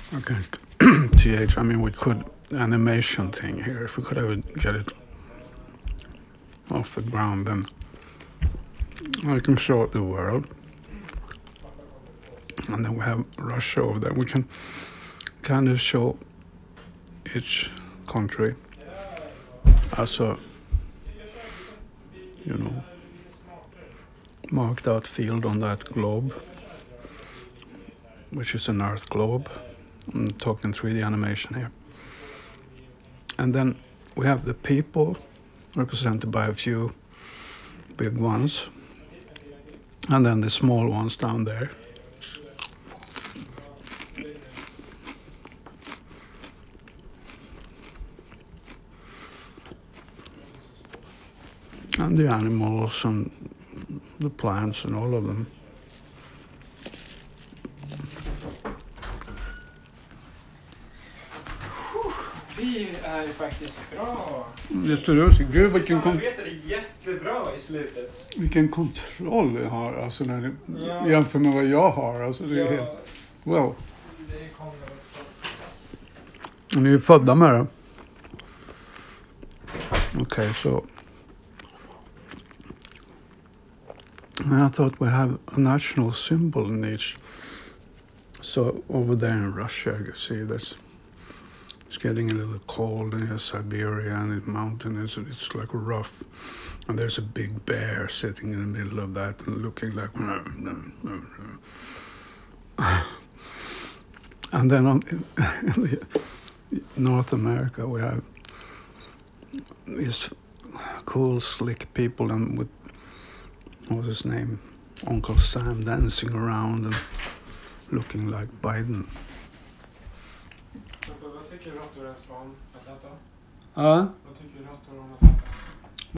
Okay. I mean, we could animation thing here. If we could ever get it off the ground, then I can show it the world. And then we have Russia over there. We can kind of show each country as a, you know, marked out field on that globe, which is an Earth globe. I'm talking 3D animation here. And then we have the people represented by a few big ones, and then the small ones down there. And the animals and the plants and all of them. Vi är faktiskt bra. Det står ut. Gud, Vi samarbetade jättebra i slutet. vilken kontroll jag har alltså när det, jämför med vad jag har. Alltså, det är helt, wow. Det kommer också. Ni är födda med det. Okay, so I thought we have a national symbol in each. So over there in Russia, you see that's it's getting a little cold in Siberia and the mountain it's like rough, and there's a big bear sitting in the middle of that and looking like. And then in the North America we have these cool, slick people and with what was his name, Uncle Sam, dancing around and looking like Biden. Vad tycker Råttor om att äta? Ja? Vad tycker Råttor om att